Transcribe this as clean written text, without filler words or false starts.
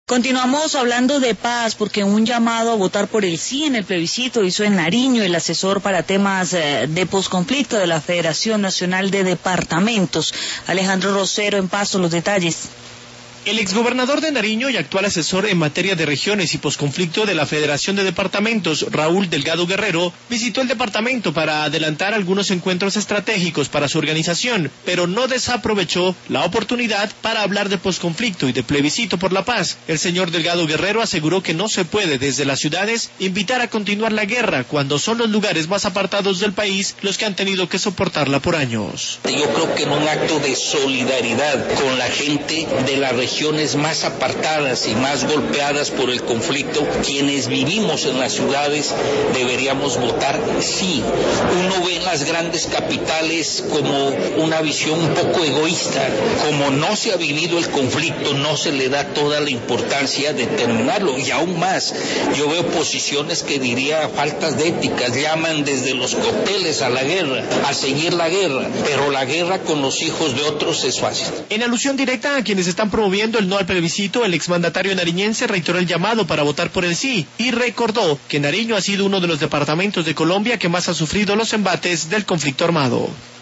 Continuamos hablando de paz porque un llamado a votar por el sí en el plebiscito hizo en Nariño el asesor para temas de posconflicto de la Federación Nacional de Departamentos. Alejandro Rosero en Pasto, los detalles. El exgobernador de Nariño y actual asesor en materia de regiones y posconflicto de la Federación de Departamentos, Raúl Delgado Guerrero, visitó el departamento para adelantar algunos encuentros estratégicos para su organización, pero no desaprovechó la oportunidad para hablar de posconflicto y de plebiscito por la paz. El señor Delgado Guerrero aseguró que no se puede desde las ciudades invitar a continuar la guerra cuando son los lugares más apartados del país los que han tenido que soportarla por años. Yo creo que en un acto de solidaridad con la gente de la región más apartadas y más golpeadas por el conflicto, quienes vivimos en las ciudades deberíamos votar sí. Uno ve en las grandes capitales como una visión un poco egoísta, como no se ha vivido el conflicto, no se le da toda la importancia de terminarlo, y aún más, yo veo posiciones que diría faltas de éticas, llaman desde los cócteles a la guerra, a seguir la guerra, pero la guerra con los hijos de otros es fácil. En alusión directa a quienes están promoviendo el no al plebiscito, el exmandatario nariñense reiteró el llamado para votar por el sí y recordó que Nariño ha sido uno de los departamentos de Colombia que más ha sufrido los embates del conflicto armado.